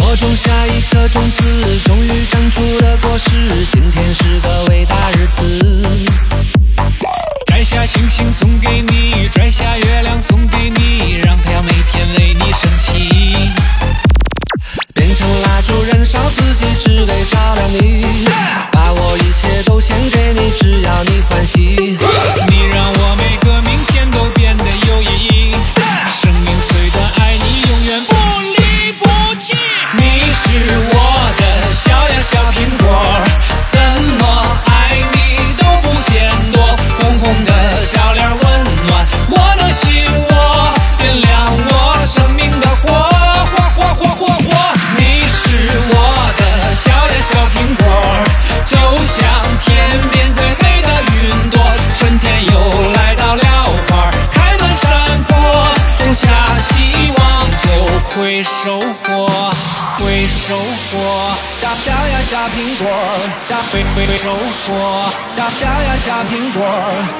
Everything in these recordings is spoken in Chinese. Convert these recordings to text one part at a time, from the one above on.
我种下一颗种子，终于长出了果实。今天是个伟大日子， 摘下星星送给你，摘下月亮送给你，让太阳每天为你升起。 变成蜡烛燃烧自己，只为照亮你。把我一切都献给你，只要你欢喜。 你让我每个明天都变得有意义。生命虽短，爱你永远不离不弃。 你是我的小呀小苹果，怎么爱你都不嫌多。红红的笑脸温暖我的心窝，点亮我生命的火，火火火火火。你是我的小呀小苹果，就像天边最美的云朵。春天又来到了花开满山坡，种下希望就会收获，会收获。小呀小苹果， 会收获。 小呀小苹果，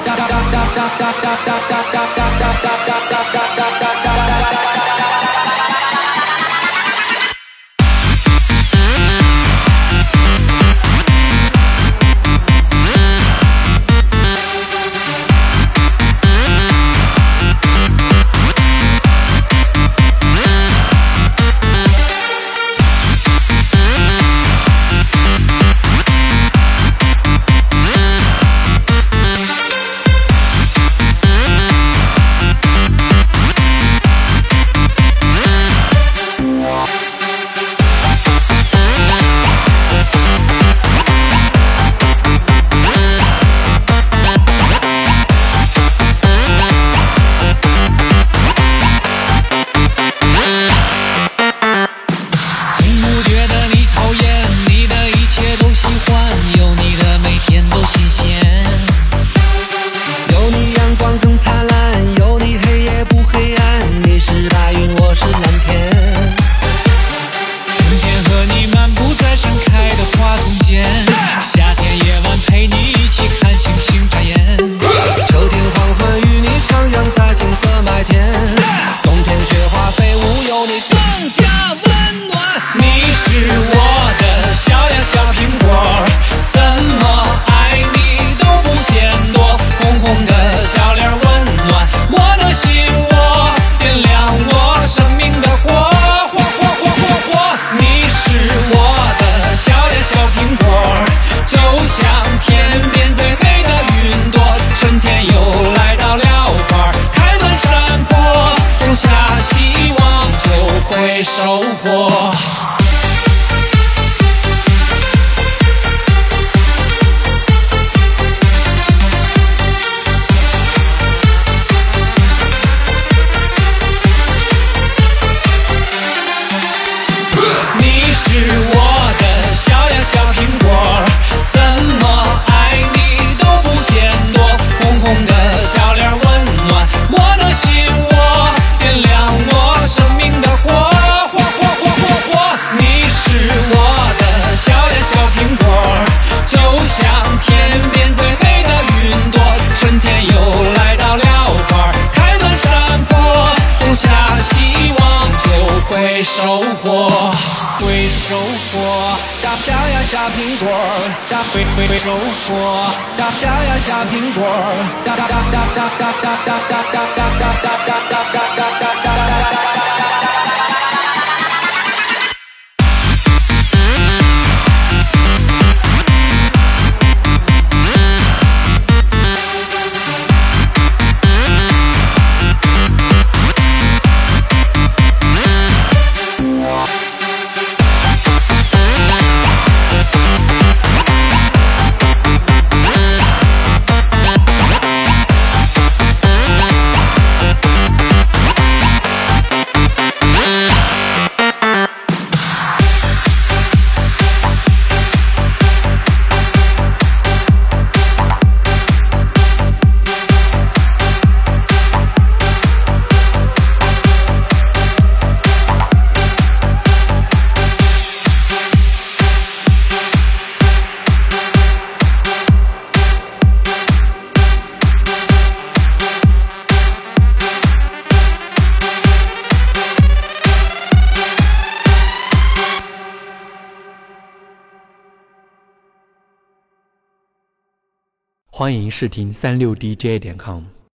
收获。你是我的小呀小苹果，怎么爱你都不嫌多。红红的笑脸温暖我的心窝，点亮我生命的火，火火火火火。你是我的小呀小苹果，就像天边最美的云朵。春天又来到了花开满山坡，种下希望就会收获，会收获。小呀小苹果， 会收获。 小呀小苹果。 欢迎试听36dj.com。